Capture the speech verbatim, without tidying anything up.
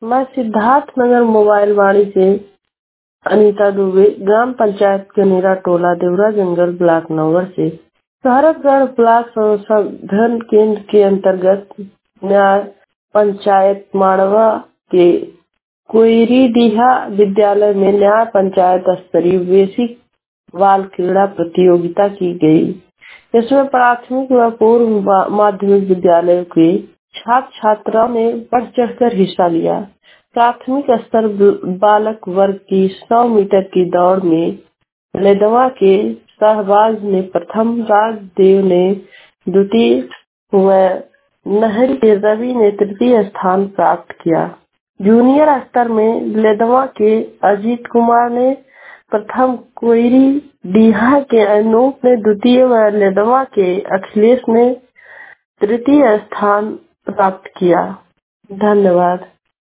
मैं सिद्धार्थ नगर मोबाइल वाणी से अनीता दुबे, ग्राम पंचायत कनेरा टोला देवरा जंगल ब्लॉक नौगढ़ से सहरतगढ़ ब्लॉक संशोधन केंद्र के अंतर्गत न्याय पंचायत माड़वा के कोयरीडीहा विद्यालय में न्याय पंचायत स्तरीय बेसिक बाल क्रीड़ा प्रतियोगिता की गई। इसमें प्राथमिक व पूर्व माध्यमिक विद्यालयों के छात्र छात्राओं ने बढ़ चढ़कर हिस्सा लिया। प्राथमिक स्तर बालक वर्ग की सौ मीटर की दौड़ में लेदवा के शाहबाज ने प्रथम, राजदेव ने द्वितीय व नहरी के रवि ने तृतीय स्थान प्राप्त किया। जूनियर स्तर में लेदवा के अजीत कुमार ने प्रथम, कोयरीडीहा के अनूप ने द्वितीय व लेदवा के अखिलेश ने तृतीय स्थान प्राप्त किया। धन्यवाद।